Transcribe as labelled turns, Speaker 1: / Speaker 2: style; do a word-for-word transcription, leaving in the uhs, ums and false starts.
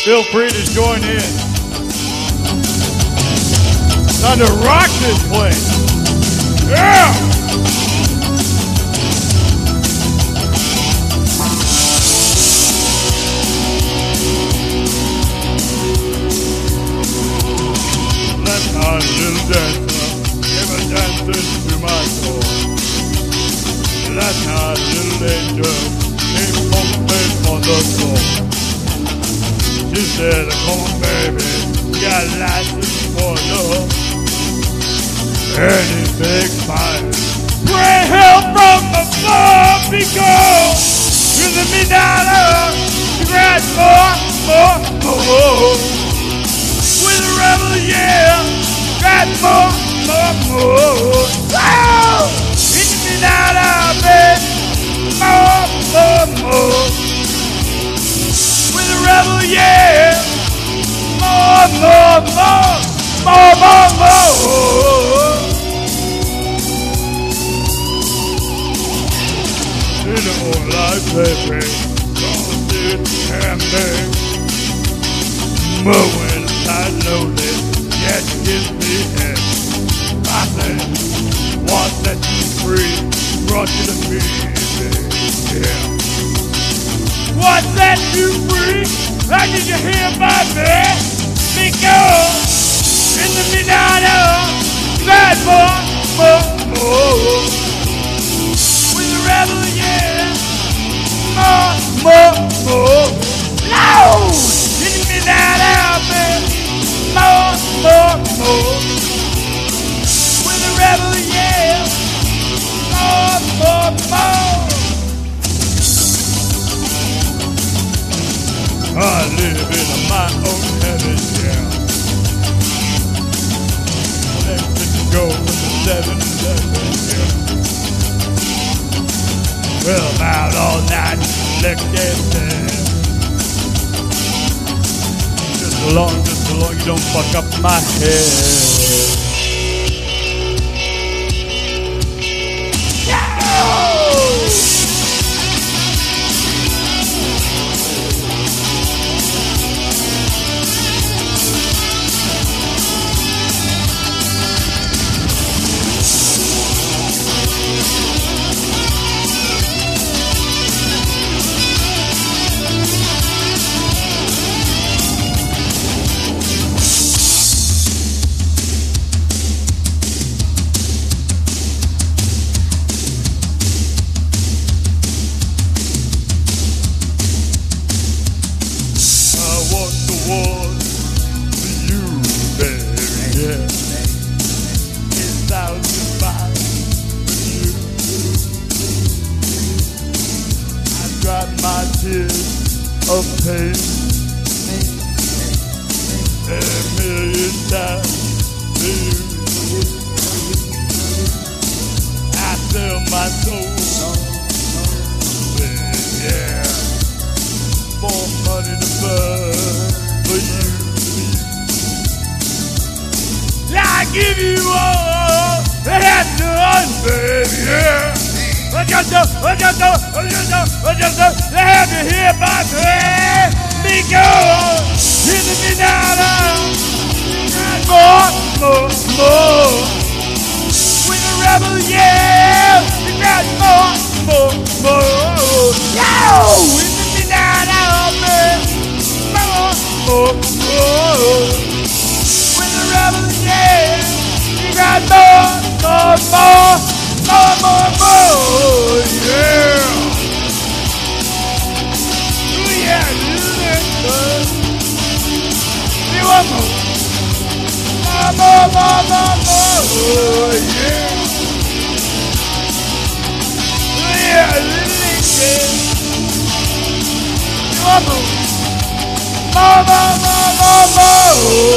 Speaker 1: Feel free to join in. Time to rock this place. Yeah! Let our little dancer give a dancer to my soul. Let our little angel came from place on the floor. She said, come on baby, got license for love. Any big fire, pray help from above, because with the midnight hour, you got more, more, more. With a rebel, yeah, got more, more, more. Oh! In the midnight hour, baby, more, more, more. With a rebel, yeah, more, more, more, more, more, more. In the old life, baby, don't it and big. But when I know that, yet gives me head. I said, what set you free, brought you to me, yeah. What set you free? How did you hear about me? Because in the midnight hour, you got more, more, more. With a rebel, yeah, more, more, more. No! In the midnight hour, baby, more, more, more. With a rebel, yeah, more, more, more. I live in my own heaven, yeah. Let it go from the seven eleven, yeah. Well, I'm out all night, lick that down. Just so long, just so long you don't fuck up my head. My tears of pain a million times to you. I sell my soul, yeah, for money to burn for you. I give you all that has done, baby, yeah. I just do, I just do, I just do, I just do, let me hear my prayer. Because in the midnight hour, and more, more, more. With a rebel, yeah, you got more, more, more. Yo, in the midnight hour, man, more, more, more. With a rebel, yeah, you got more, more, more. More, more, more, yeah. Ooh, yeah, listen. See one more. More, more, more, more, more, yeah. Ooh, yeah, listen. See one more. More, more, more, more, more.